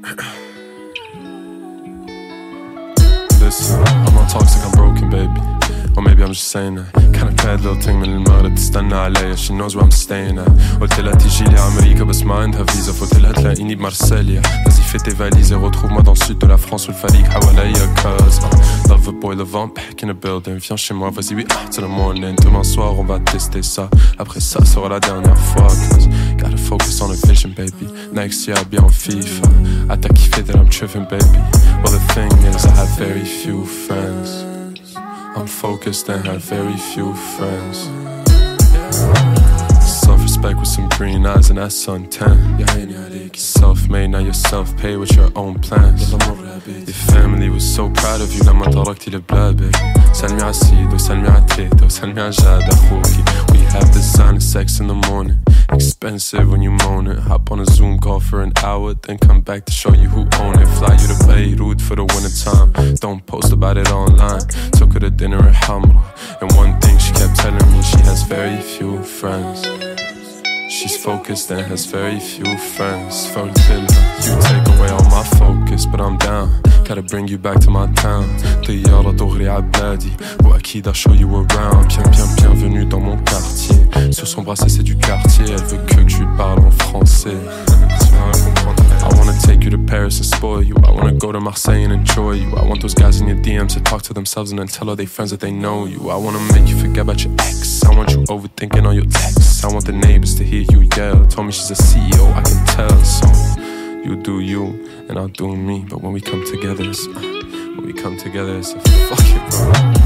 Listen, I'm not toxic, I'm broken, baby. Or maybe I'm just saying that. Kinda bad little thing من المغرب تستنى عليا. She knows where I'm staying at. قلت لها تيجيلي عمريكا بس ما عندها فيزا. فقلت لها تلاقيني بمارسيليا. Vas-y fais tes valises et retrouve-moi dans le sud de la France. والفريق حواليا cause love a boy, le vent back in the building. Viens chez moi, vas-y oui, till the morning. Demain soir on va tester ça. Après ça sera la dernière fois. Cause gotta focus on the vision, baby. Next year I'll be on FIFA. I t'as kiffé that I'm tripping, baby. Well the thing is I have very few friends. I'm focused and have very few friends. Self-respect with some green eyes and that's suntan. Self-made, now you're self-paid with your own plans. Your family was so proud of you لما تركتي البلاد, baby. سلمي على سيدو, سلمي على تيتا, وسلمي على جاد أخوكي. We have designer sex in the morning. Expensive when you moan it. Hop on a Zoom call for an hour, then come back to show you who own it. Fly you to Beirut for the winter time. Don't post about it online. Took her to dinner at Hamra, and one thing she kept telling me, she has very few friends. She's focused and has very few friends. You take away all my focus, but I'm down. Gotta bring you back to my town. طيارة دغري عبلادي وأكيد I'll show you around. Bienvenue dans mon quartier. Sur son bracelet c'est du quartier. Elle veut que je lui parle en français. I wanna take you to Paris and spoil you. I wanna go to Marseille and enjoy you. I want those guys in your DMs to talk to themselves and then tell all their friends that they know you. I wanna make you forget about your ex. I want you overthinking all your texts. I want the neighbors to hear you yell. Told me she's a CEO, I can tell. So you do you and I'll do me. But when we come together, it's a fuck it, bro.